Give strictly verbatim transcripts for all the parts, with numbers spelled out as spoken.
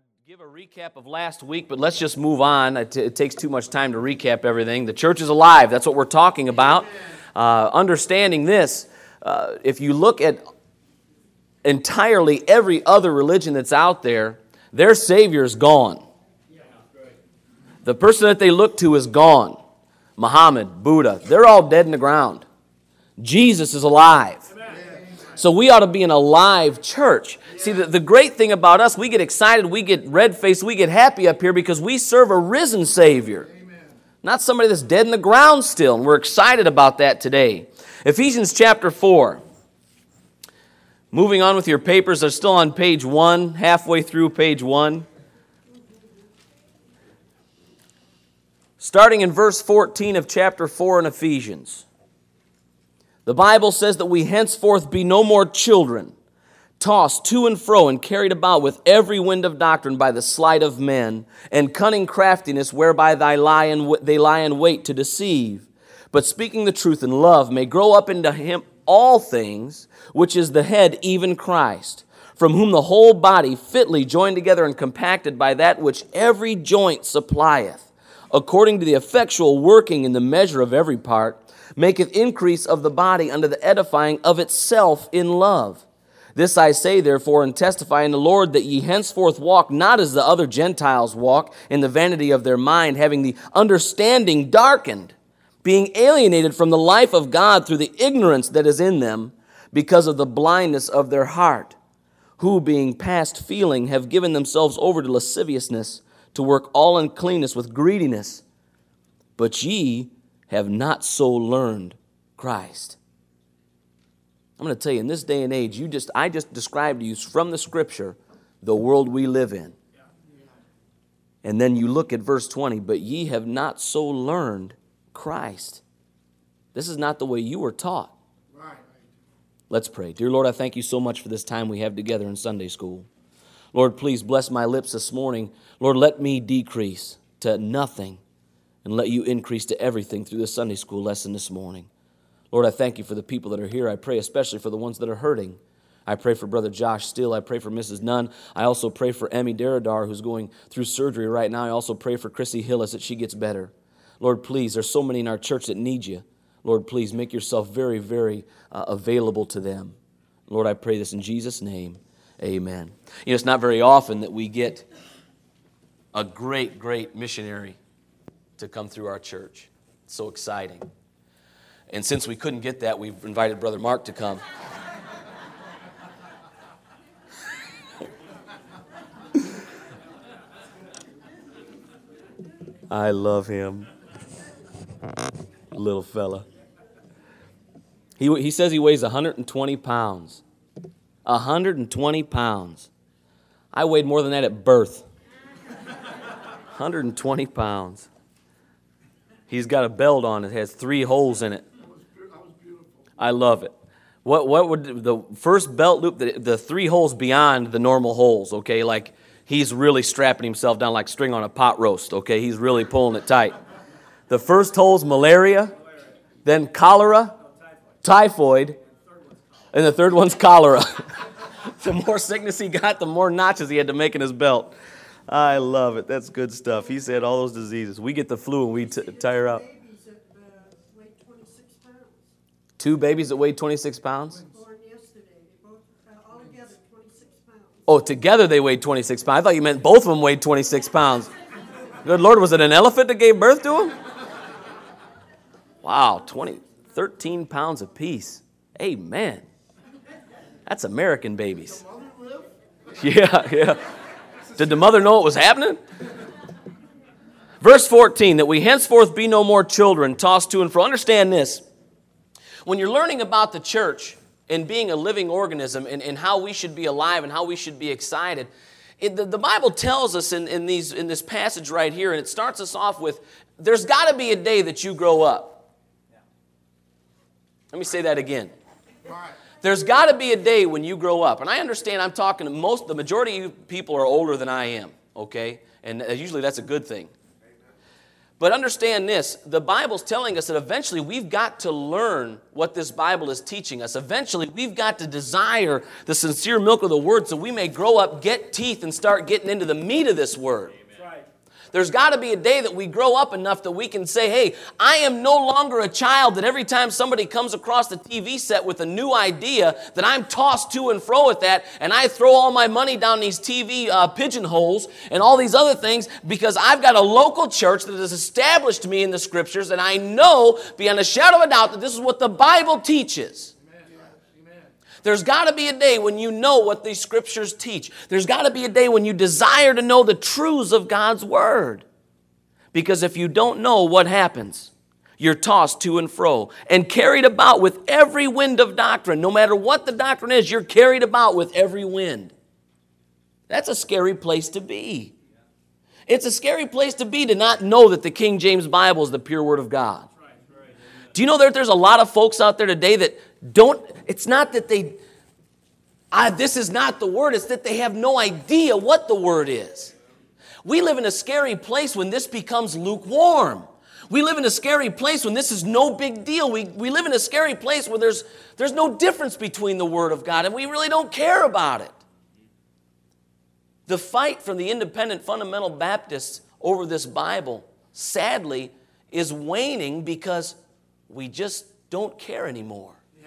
would give a recap of last week, but let's just move on. It, it takes too much time to recap everything. The church is alive. That's what we're talking about. Uh, understanding this, uh, if you look at entirely every other religion that's out there, their Savior is gone. The person that they look to is gone. Muhammad, Buddha, they're all dead in the ground. Jesus is alive. So we ought to be an alive church. See, the, the great thing about us, we get excited, we get red-faced, we get happy up here because we serve a risen Savior. Amen. Not somebody that's dead in the ground still, and we're excited about that today. Ephesians chapter four. Moving on with your papers, they're still on page one, halfway through page one. Starting in verse fourteen of chapter four in Ephesians. The Bible says that we henceforth be no more children, tossed to and fro and carried about with every wind of doctrine by the sleight of men and cunning craftiness whereby they lie in, they lie in wait to deceive. But speaking the truth in love may grow up into him all things, which is the head, even Christ, from whom the whole body fitly joined together and compacted by that which every joint supplieth, according to the effectual working in the measure of every part, maketh increase of the body unto the edifying of itself in love. This I say, therefore, and testify in the Lord, that ye henceforth walk not as the other Gentiles walk, in the vanity of their mind, having the understanding darkened, being alienated from the life of God through the ignorance that is in them, because of the blindness of their heart, who, being past feeling, have given themselves over to lasciviousness, to work all uncleanness with greediness. But ye have not so learned Christ. I'm going to tell you, in this day and age, you just I just described to you from the Scripture the world we live in. And then you look at verse twenty, but ye have not so learned Christ. This is not the way you were taught. Right. Let's pray. Dear Lord, I thank you so much for this time we have together in Sunday school. Lord, please bless my lips this morning. Lord, let me decrease to nothing and let you increase to everything through this Sunday school lesson this morning. Lord, I thank you for the people that are here. I pray especially for the ones that are hurting. I pray for Brother Josh Steele. I pray for Missus Nunn. I also pray for Emmy Deradar, who's going through surgery right now. I also pray for Chrissy Hillis that she gets better. Lord, please, there's so many in our church that need you. Lord, please make yourself very, very uh, available to them. Lord, I pray this in Jesus' name. Amen. You know, it's not very often that we get a great, great missionary to come through our church. It's so exciting. And since we couldn't get that, we've invited Brother Mark to come. I love him. Little fella. He, he says he weighs one hundred twenty pounds. one hundred twenty pounds. I weighed more than that at birth. one hundred twenty pounds. He's got a belt on. It has three holes in it. I love it. What what would the first belt loop, the, the three holes beyond the normal holes, okay? Like he's really strapping himself down like string on a pot roast, okay? He's really pulling it tight. The first hole's malaria, then cholera, typhoid, and the third one's cholera. The more sickness he got, the more notches he had to make in his belt. I love it. That's good stuff. He said all those diseases. We get the flu and we t- tire out. Two babies that weighed twenty-six pounds? Born yesterday. They both, uh, all together, twenty-six pounds. Oh, together they weighed twenty-six pounds. I thought you meant both of them weighed twenty-six pounds. Good Lord, was it an elephant that gave birth to him? Wow, twenty, thirteen pounds apiece. Amen. That's American babies. Yeah, yeah. Did the mother know what was happening? Verse fourteen, that we henceforth be no more children, tossed to and fro. Understand this. When you're learning about the church and being a living organism and, and how we should be alive and how we should be excited, it, the, the Bible tells us in, in, these, in this passage right here, and it starts us off with, there's got to be a day that you grow up. Let me say that again. There's got to be a day when you grow up. And I understand I'm talking to most, the majority of you people are older than I am, okay? And usually that's a good thing. But understand this, the Bible's telling us that eventually we've got to learn what this Bible is teaching us. Eventually we've got to desire the sincere milk of the Word so we may grow up, get teeth, and start getting into the meat of this Word. There's got to be a day that we grow up enough that we can say, hey, I am no longer a child that every time somebody comes across the T V set with a new idea that I'm tossed to and fro with that and I throw all my money down these T V uh, pigeonholes and all these other things because I've got a local church that has established me in the Scriptures and I know beyond a shadow of a doubt that this is what the Bible teaches. There's got to be a day when you know what these Scriptures teach. There's got to be a day when you desire to know the truths of God's Word. Because if you don't know, what happens? You're tossed to and fro and carried about with every wind of doctrine. No matter what the doctrine is, you're carried about with every wind. That's a scary place to be. It's a scary place to be to not know that the King James Bible is the pure Word of God. Do you know that there's a lot of folks out there today that don't, it's not that they, ah, this is not the Word, it's that they have no idea what the Word is. We live in a scary place when this becomes lukewarm. We live in a scary place when this is no big deal. We, we live in a scary place where there's, there's no difference between the Word of God and we really don't care about it. The fight from the independent fundamental Baptists over this Bible, sadly, is waning because we just don't care anymore. Yeah.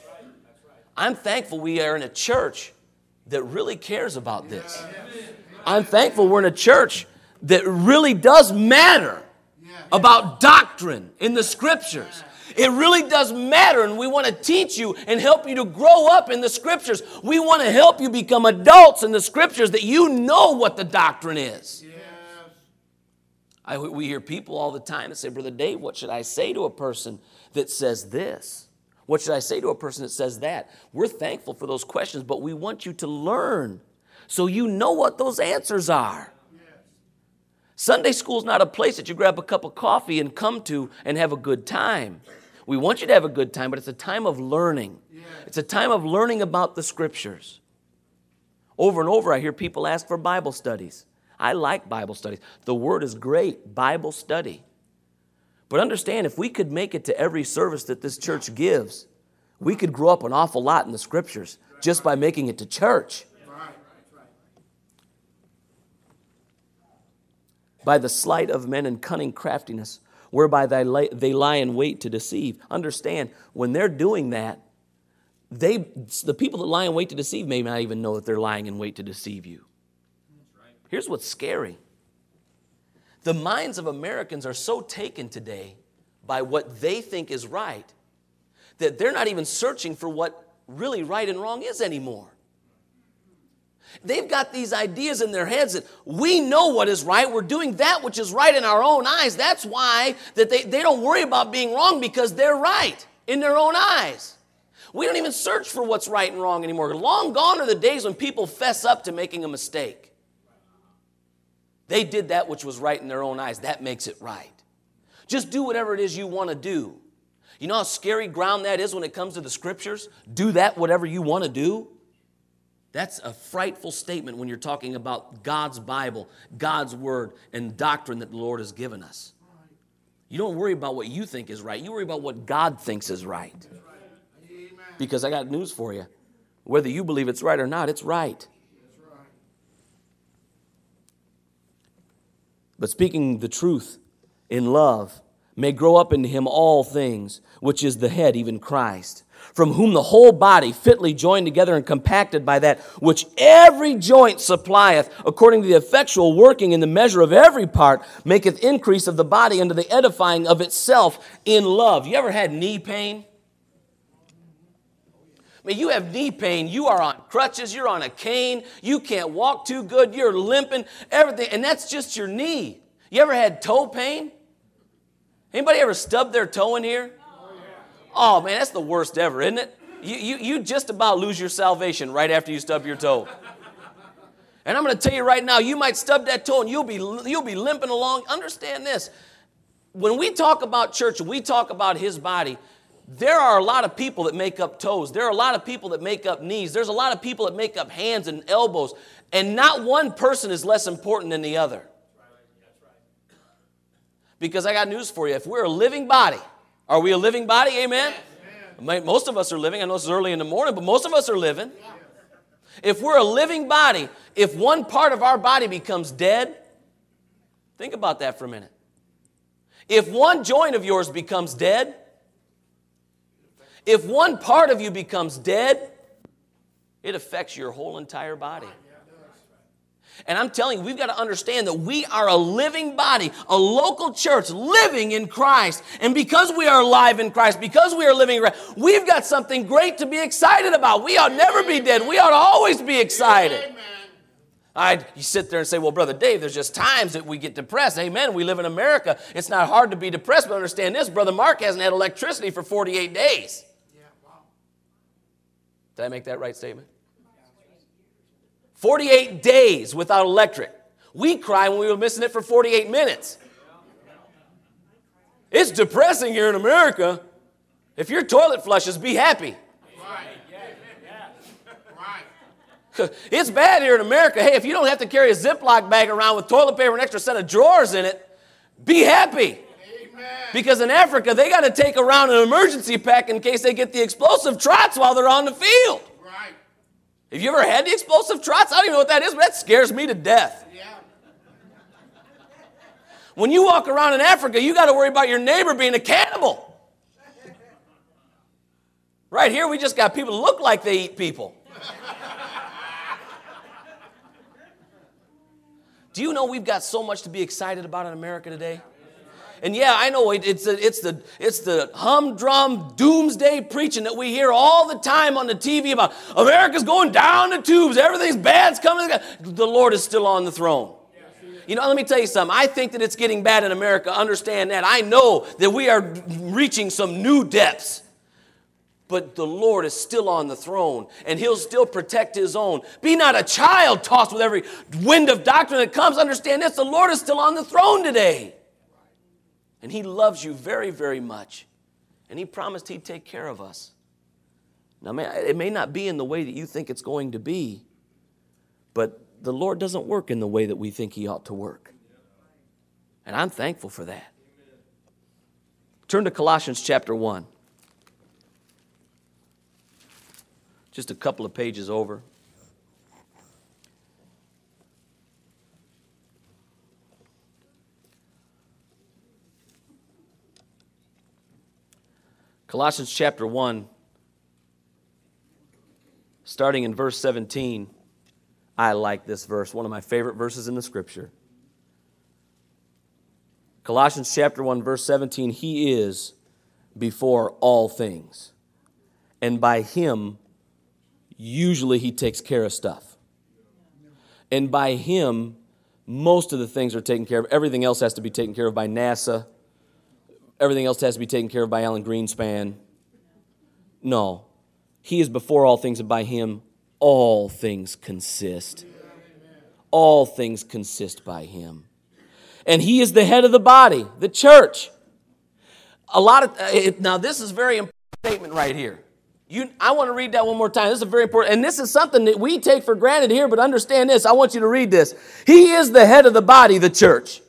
I'm thankful we are in a church that really cares about this. I'm thankful we're in a church that really does matter about doctrine in the Scriptures. It really does matter, and we want to teach you and help you to grow up in the Scriptures. We want to help you become adults in the Scriptures that you know what the doctrine is. I, we hear people all the time that say, Brother Dave, what should I say to a person that says this? What should I say to a person that says that? We're thankful for those questions, but we want you to learn so you know what those answers are. Yes. Sunday school is not a place that you grab a cup of coffee and come to and have a good time. We want you to have a good time, but it's a time of learning. Yes. It's a time of learning about the Scriptures. Over and over, I hear people ask for Bible studies. I like Bible studies. The Word is great, Bible study. But understand, if we could make it to every service that this church gives, we could grow up an awful lot in the Scriptures just by making it to church. By the sleight of men and cunning craftiness, whereby they lie in wait to deceive. Understand, when they're doing that, they, the people that lie in wait to deceive may not even know that they're lying in wait to deceive you. Here's what's scary. The minds of Americans are so taken today by what they think is right that they're not even searching for what really right and wrong is anymore. They've got these ideas in their heads that we know what is right. We're doing that which is right in our own eyes. That's why that they, they don't worry about being wrong because they're right in their own eyes. We don't even search for what's right and wrong anymore. Long gone are the days when people fess up to making a mistake. They did that which was right in their own eyes. That makes it right. Just do whatever it is you want to do. You know how scary ground that is when it comes to the Scriptures? Do that whatever you want to do. That's a frightful statement when you're talking about God's Bible, God's Word, and doctrine that the Lord has given us. You don't worry about what you think is right. You worry about what God thinks is right. Because I got news for you. Whether you believe it's right or not, it's right. But speaking the truth in love may grow up into him all things, which is the head, even Christ, from whom the whole body, fitly joined together and compacted by that which every joint supplieth, according to the effectual working in the measure of every part, maketh increase of the body unto the edifying of itself in love. You ever had knee pain? I mean, you have knee pain, you are on crutches, you're on a cane, you can't walk too good, you're limping, everything, and that's just your knee. You ever had toe pain? Anybody ever stubbed their toe in here? Oh, man, that's the worst ever, isn't it? You, you, you just about lose your salvation right after you stub your toe. And I'm going to tell you right now, you might stub that toe and you'll be, you'll be limping along. Understand this. When we talk about church and we talk about his body, there are a lot of people that make up toes. There are a lot of people that make up knees. There's a lot of people that make up hands and elbows. And not one person is less important than the other. Because I got news for you. If we're a living body, are we a living body? Amen? Amen. Most of us are living. I know it's early in the morning, but most of us are living. If we're a living body, if one part of our body becomes dead, think about that for a minute. If one joint of yours becomes dead, if one part of you becomes dead, it affects your whole entire body. And I'm telling you, we've got to understand that we are a living body, a local church living in Christ. And because we are alive in Christ, because we are living in Christ, we've got something great to be excited about. We ought never be dead. We ought to always be excited. I, you sit there and say, well, Brother Dave, there's just times that we get depressed. Amen. We live in America. It's not hard to be depressed, but understand this. Brother Mark hasn't had electricity for forty-eight days. Did I make that right statement? forty-eight days without electric. We cry when we were missing it for forty-eight minutes. It's depressing here in America. If your toilet flushes, be happy. It's bad here in America. Hey, if you don't have to carry a Ziploc bag around with toilet paper and an extra set of drawers in it, be happy. Because in Africa, they got to take around an emergency pack in case they get the explosive trots while they're on the field. Right. Have you ever had the explosive trots? I don't even know what that is, but that scares me to death. Yeah. When you walk around in Africa, you got to worry about your neighbor being a cannibal. Right here, we just got people who look like they eat people. Do you know we've got so much to be excited about in America today? And yeah, I know it, it's, a, it's, the, it's the humdrum doomsday preaching that we hear all the time on the T V about America's going down the tubes, everything's bad's coming. The Lord is still on the throne. You know, let me tell you something. I think that it's getting bad in America. Understand that. I know that we are reaching some new depths. But the Lord is still on the throne, and he'll still protect his own. Be not a child tossed with every wind of doctrine that comes. Understand this, the Lord is still on the throne today. And he loves you very, very much. And he promised he'd take care of us. Now, man, it may not be in the way that you think it's going to be, but the Lord doesn't work in the way that we think he ought to work. And I'm thankful for that. Turn to Colossians chapter one. Just a couple of pages over. Colossians chapter one, starting in verse seventeen. I like this verse, one of my favorite verses in the Scripture. Colossians chapter one, verse seventeen, he is before all things, and by him usually he takes care of stuff. And by him, most of the things are taken care of. Everything else has to be taken care of by NASA. Everything else has to be taken care of by Alan Greenspan. No. He is before all things, and by him all things consist. All things consist by him. And he is the head of the body, the church. A lot of uh, now this is a very important statement right here. You, I want to read that one more time. This is very important. And this is something that we take for granted here, but understand this. I want you to read this. He is the head of the body, the church.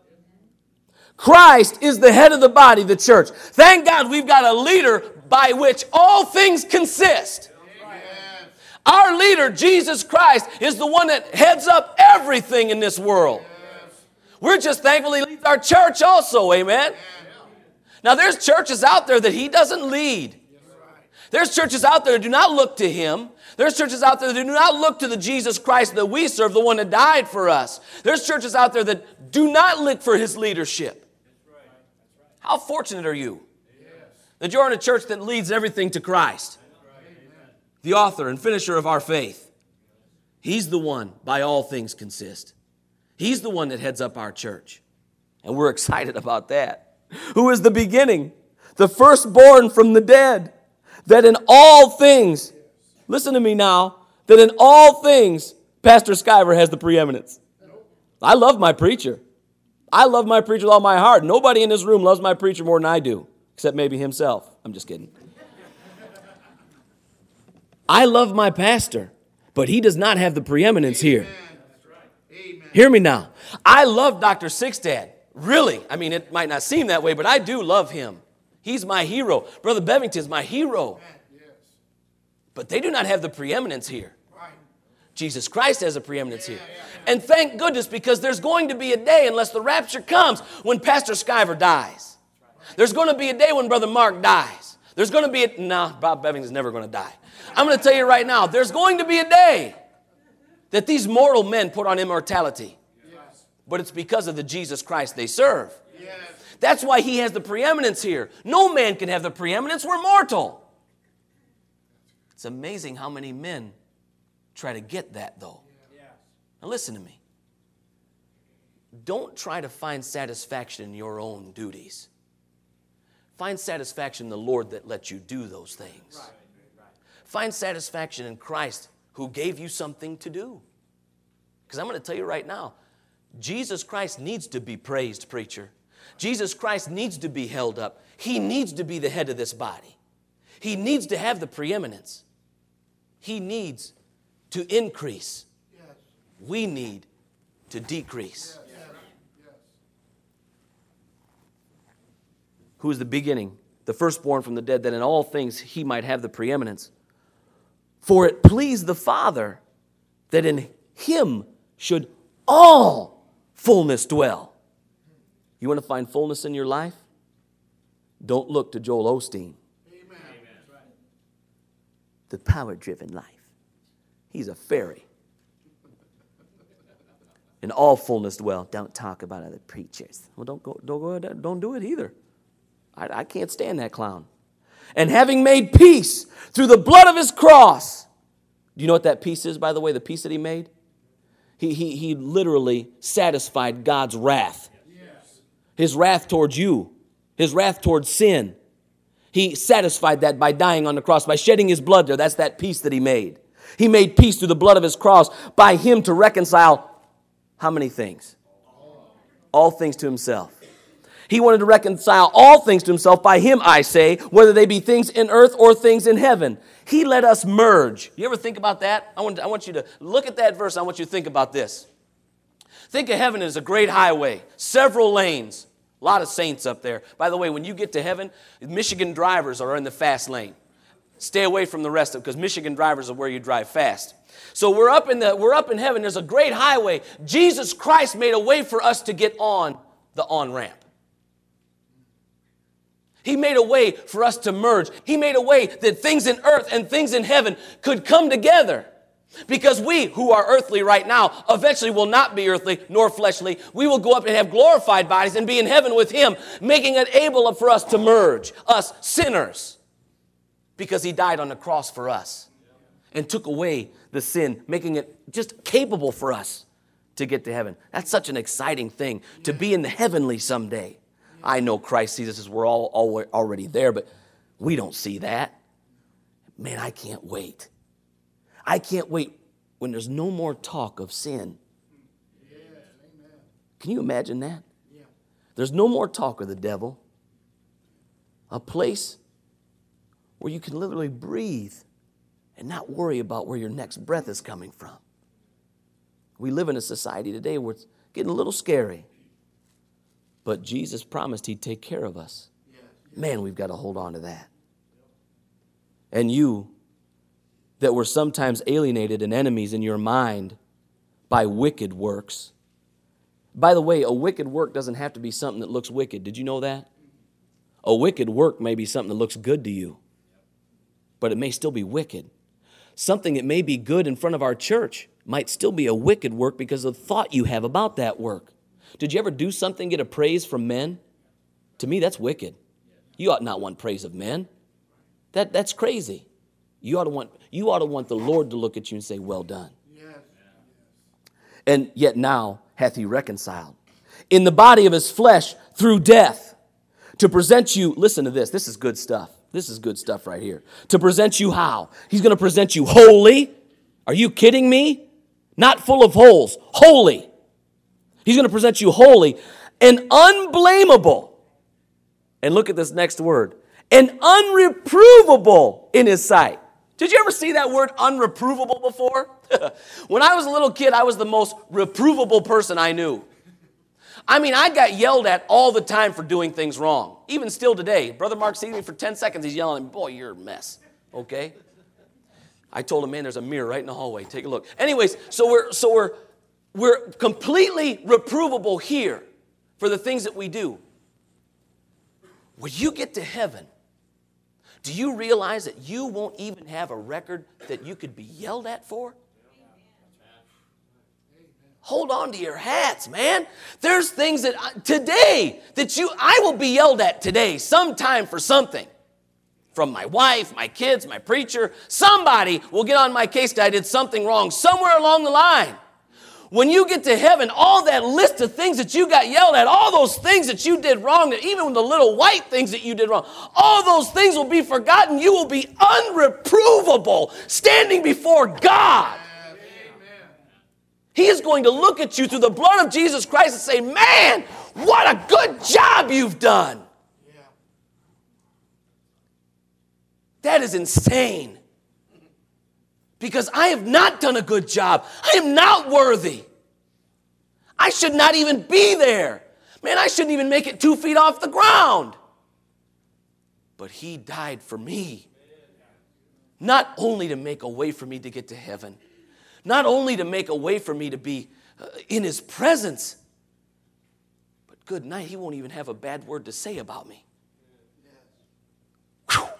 Christ is the head of the body, the church. Thank God we've got a leader by which all things consist. Our leader, Jesus Christ, is the one that heads up everything in this world. We're just thankful he leads our church also, amen? Now there's churches out there that he doesn't lead. There's churches out there that do not look to him. There's churches out there that do not look to the Jesus Christ that we serve, the one that died for us. There's churches out there that do not look for his leadership. How fortunate are you that you're in a church that leads everything to Christ, the author and finisher of our faith. He's the one by all things consist. He's the one that heads up our church. And we're excited about that. Who is the beginning, the firstborn from the dead, that in all things, listen to me now, that in all things, Pastor Skyver has the preeminence. I love my preacher. I love my preacher with all my heart. Nobody in this room loves my preacher more than I do, except maybe himself. I'm just kidding. I love my pastor, but he does not have the preeminence here. Hear me now. I love Doctor Sixtad. Really. I mean, it might not seem that way, but I do love him. He's my hero. Brother Bevington's my hero. But they do not have the preeminence here. Jesus Christ has a preeminence here. And thank goodness, because there's going to be a day, unless the rapture comes, when Pastor Skyver dies. There's going to be a day when Brother Mark dies. There's going to be a... Nah, Bob Bevington's never going to die. I'm going to tell you right now, there's going to be a day that these mortal men put on immortality. But it's because of the Jesus Christ they serve. That's why he has the preeminence here. No man can have the preeminence. We're mortal. It's amazing how many men try to get that, though. Now listen to me. Don't try to find satisfaction in your own duties. Find satisfaction in the Lord that lets you do those things. Find satisfaction in Christ who gave you something to do. Because I'm going to tell you right now, Jesus Christ needs to be praised, preacher. Jesus Christ needs to be held up. He needs to be the head of this body. He needs to have the preeminence. He needs to increase. We need to decrease. Who is the beginning, the firstborn from the dead, that in all things he might have the preeminence? For it pleased the Father that in him should all fullness dwell. You want to find fullness in your life? Don't look to Joel Osteen. Amen. The power-driven life. He's a fairy. In all fullness dwell. Don't talk about other preachers. Well, don't go, don't go, don't do it either. I, I can't stand that clown. And having made peace through the blood of his cross. Do you know what that peace is, by the way, the peace that he made? He, he, he literally satisfied God's wrath. Yes. His wrath towards you. His wrath towards sin. He satisfied that by dying on the cross, by shedding his blood there. That's that peace that he made. He made peace through the blood of his cross by him to reconcile how many things? All things to himself. He wanted to reconcile all things to himself by him, I say, whether they be things in earth or things in heaven. He let us merge. You ever think about that? I want, I want you to look at that verse. I want you to think about this. Think of heaven as a great highway, several lanes, a lot of saints up there. By the way, when you get to heaven, Michigan drivers are in the fast lane. Stay away from the rest of it, because Michigan drivers are where you drive fast. So we're up in the we're up in heaven. There's a great highway. Jesus Christ made a way for us to get on the on-ramp. He made a way for us to merge. He made a way that things in earth and things in heaven could come together. Because we, who are earthly right now, eventually will not be earthly nor fleshly. We will go up and have glorified bodies and be in heaven with him, making it able for us to merge, us sinners. Because he died on the cross for us and took away the sin, making it just capable for us to get to heaven. That's such an exciting thing, to be in the heavenly someday. I know Christ sees us as we're all, all already there, but we don't see that. Man, I can't wait. I can't wait when there's no more talk of sin. Yes, amen. Can you imagine that? Yeah. There's no more talk of the devil. A place where you can literally breathe and not worry about where your next breath is coming from. We live in a society today where it's getting a little scary. But Jesus promised he'd take care of us. Man, we've got to hold on to that. And you that were sometimes alienated and enemies in your mind by wicked works. By the way, a wicked work doesn't have to be something that looks wicked. Did you know that? A wicked work may be something that looks good to you, but it may still be wicked. Something that may be good in front of our church might still be a wicked work because of the thought you have about that work. Did you ever do something, get a praise from men? To me, that's wicked. You ought not want praise of men. That, that's crazy. You ought to want, you ought to want the Lord to look at you and say, well done. Yes. And yet now hath he reconciled in the body of his flesh through death to present you, listen to this, this is good stuff. This is good stuff right here. To present you how? He's going to present you holy. Are you kidding me? Not full of holes, holy. He's going to present you holy and unblameable. And look at this next word. And unreprovable in his sight. Did you ever see that word unreprovable before? When I was a little kid, I was the most reprovable person I knew. I mean, I got yelled at all the time for doing things wrong. Even still today. Brother Mark sees me for ten seconds, he's yelling at me, boy, you're a mess. Okay? I told him, man, there's a mirror right in the hallway. Take a look. Anyways, so we're so we're we're completely reprovable here for the things that we do. When you get to heaven, do you realize that you won't even have a record that you could be yelled at for? Hold on to your hats, man. There's things that I, today that you I will be yelled at today sometime for something. From my wife, my kids, my preacher. Somebody will get on my case that I did something wrong somewhere along the line. When you get to heaven, all that list of things that you got yelled at, all those things that you did wrong, that even the little white things that you did wrong, all those things will be forgotten. You will be unreprovable standing before God. He is going to look at you through the blood of Jesus Christ and say, man, what a good job you've done. That is insane. Because I have not done a good job. I am not worthy. I should not even be there. Man, I shouldn't even make it two feet off the ground. But he died for me. Not only to make a way for me to get to heaven. Not only to make a way for me to be uh, in his presence. But good night, he won't even have a bad word to say about me. Whew.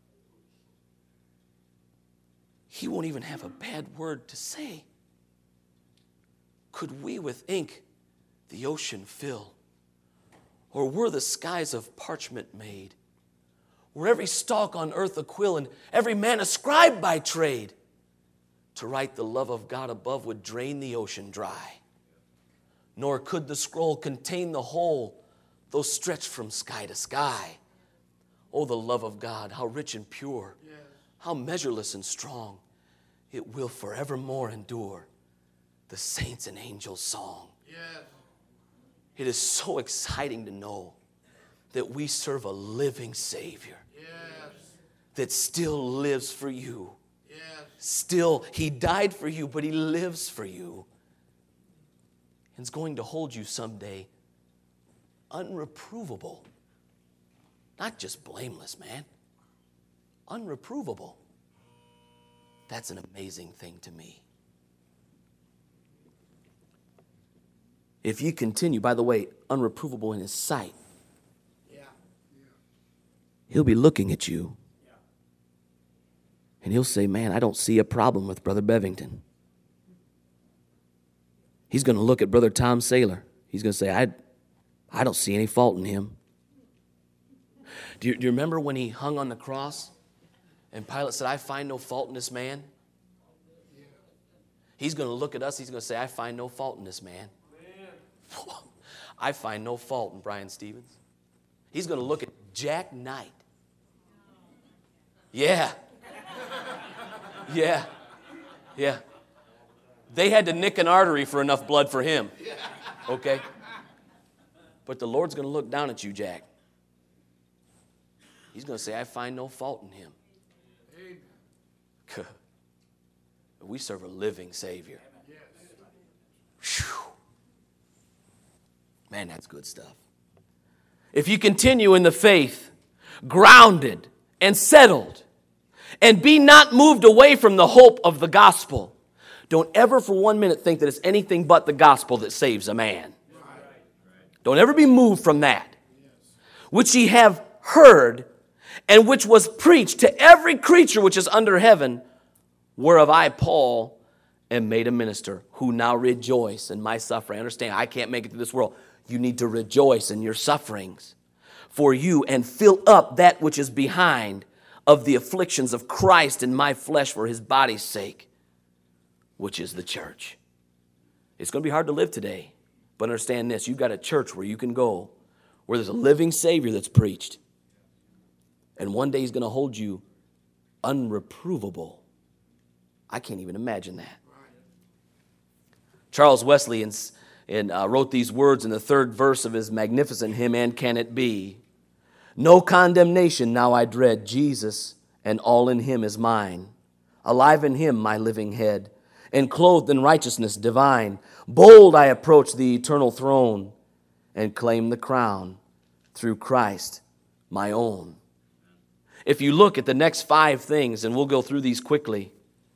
He won't even have a bad word to say. Could we with ink the ocean fill? Or were the skies of parchment made? Were every stalk on earth a quill and every man a scribe by trade? To write the love of God above would drain the ocean dry. Nor could the scroll contain the whole, though stretched from sky to sky. Oh, the love of God, how rich and pure, yes. How measureless and strong. It will forevermore endure, the saints and angels' song. Yes. It is so exciting to know that we serve a living Savior. Yes. That still lives for you. Yes. Still, he died for you, but he lives for you. And is going to hold you someday unreprovable. Not just blameless, man. Unreprovable. That's an amazing thing to me. If you continue, by the way, unreprovable in his sight, yeah. He'll be looking at you. Yeah. And he'll say, man, I don't see a problem with Brother Bevington. He's going to look at Brother Tom Saylor. He's going to say, I, I don't see any fault in him. Do you, do you remember when he hung on the cross? And Pilate said, I find no fault in this man. He's going to look at us. He's going to say, I find no fault in this man. I find no fault in Brian Stevens. He's going to look at Jack Knight. Yeah. Yeah. Yeah. They had to nick an artery for enough blood for him. Okay? But the Lord's going to look down at you, Jack. He's going to say, I find no fault in him. We serve a living Savior. Whew. Man, that's good stuff. If you continue in the faith, grounded and settled, and be not moved away from the hope of the gospel, don't ever for one minute think that it's anything but the gospel that saves a man. Don't ever be moved from that. Which ye have heard, and which was preached to every creature which is under heaven, whereof I, Paul, am made a minister, who now rejoice in my suffering. Understand, I can't make it through this world. You need to rejoice in your sufferings for you, and fill up that which is behind of the afflictions of Christ in my flesh for his body's sake, which is the church. It's going to be hard to live today, but understand this. You've got a church where you can go, where there's a living Savior that's preached. And one day he's going to hold you unreprovable. I can't even imagine that. Charles Wesley in, in, uh, wrote these words in the third verse of his magnificent hymn, And Can It Be? No condemnation now I dread, Jesus, and all in him is mine. Alive in him my living head, and clothed in righteousness divine. Bold I approach the eternal throne, and claim the crown through Christ, my own. If you look at the next five things, and we'll go through these quickly.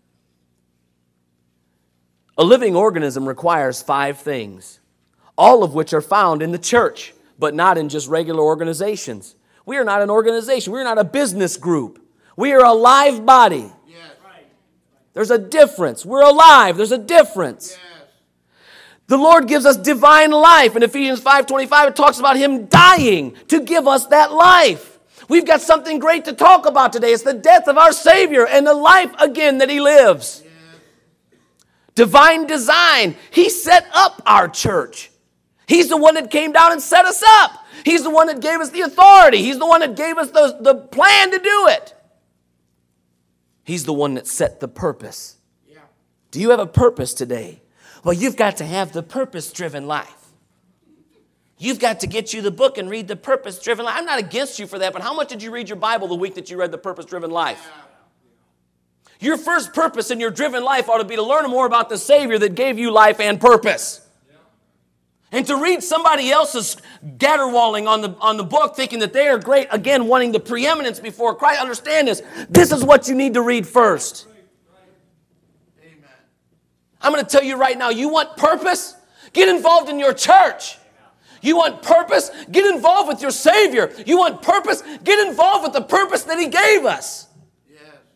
A living organism requires five things, all of which are found in the church, but not in just regular organizations. We are not an organization. We are not a business group. We are a live body. Yes. There's a difference. We're alive. There's a difference. Yes. The Lord gives us divine life. In Ephesians five twenty-five, it talks about Him dying to give us that life. We've got something great to talk about today. It's the death of our Savior and the life again that He lives. Yes. Divine design. He set up our church. He's the one that came down and set us up. He's the one that gave us the authority. He's the one that gave us the, the plan to do it. He's the one that set the purpose. Yeah. Do you have a purpose today? Well, you've got to have the purpose-driven life. You've got to get you the book and read the purpose-driven life. I'm not against you for that, but how much did you read your Bible the week that you read the purpose-driven life? Yeah. Your first purpose in your driven life ought to be to learn more about the Savior that gave you life and purpose. And to read somebody else's gatterwalling on the, on the book thinking that they are great, again, wanting the preeminence before Christ. Understand this. This is what you need to read first. Amen. I'm going to tell you right now, you want purpose? Get involved in your church. You want purpose? Get involved with your Savior. You want purpose? Get involved with the purpose that He gave us. Yes.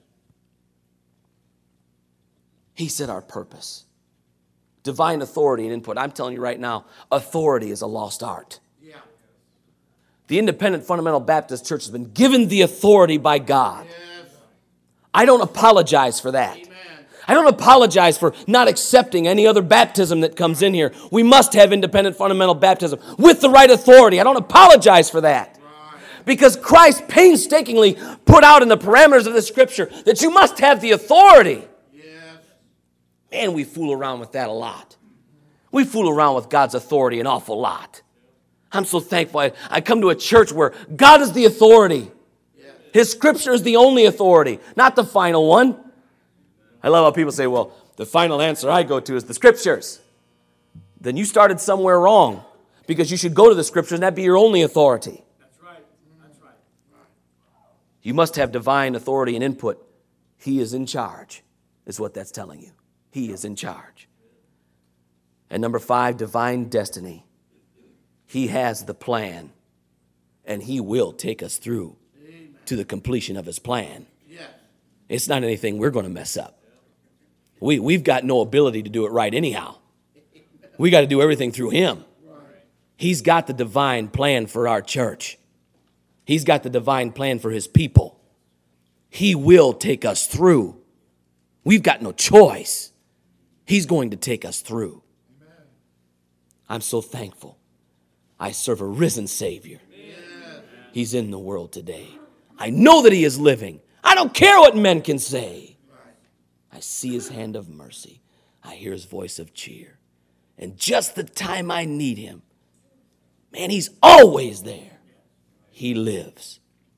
He said our purpose. Divine authority and input. I'm telling you right now, authority is a lost art. Yeah. The Independent Fundamental Baptist Church has been given the authority by God. Yes. I don't apologize for that. Amen. I don't apologize for not accepting any other baptism that comes in here. We must have independent fundamental baptism with the right authority. I don't apologize for that. Right. Because Christ painstakingly put out in the parameters of the Scripture that you must have the authority. Yes. Man, we fool around with that a lot. We fool around with God's authority an awful lot. I'm so thankful I, I come to a church where God is the authority. Yes. His Scripture is the only authority, not the final one. I love how people say, well, the final answer I go to is the Scriptures. Then you started somewhere wrong, because you should go to the Scriptures and that be your only authority. That's right. That's right. You must have divine authority and input. He is in charge, is what that's telling you. He is in charge. And number five, divine destiny. He has the plan, and He will take us through Amen. to the completion of His plan. Yes. It's not anything we're going to mess up. We, we've got no ability to do it right anyhow. We got to do everything through Him. He's got the divine plan for our church. He's got the divine plan for His people. He will take us through. We've got no choice. He's going to take us through. Amen. I'm so thankful. I serve a risen Savior. Yes. He's in the world today. I know that He is living. I don't care what men can say. I see His hand of mercy. I hear His voice of cheer. And just the time I need Him, man, He's always there. He lives.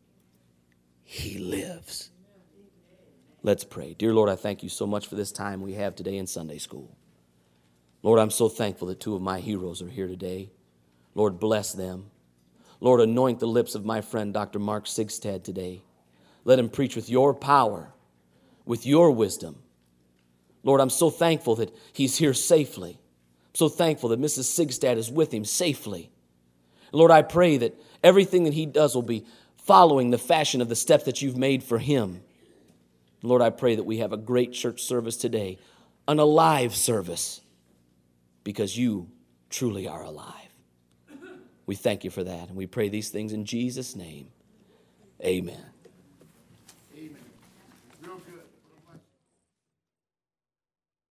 He lives. Let's pray. Dear Lord, I thank You so much for this time we have today in Sunday school. Lord, I'm so thankful that two of my heroes are here today. Lord, bless them. Lord, anoint the lips of my friend, Doctor Mark Sigstad, today. Let him preach with Your power, with Your wisdom. Lord, I'm so thankful that he's here safely. I'm so thankful that Missus Sigstad is with him safely. Lord, I pray that everything that he does will be following the fashion of the steps that You've made for him. Lord, I pray that we have a great church service today, an alive service, because You truly are alive. We thank You for that, and we pray these things in Jesus' name. Amen. Amen. Real good.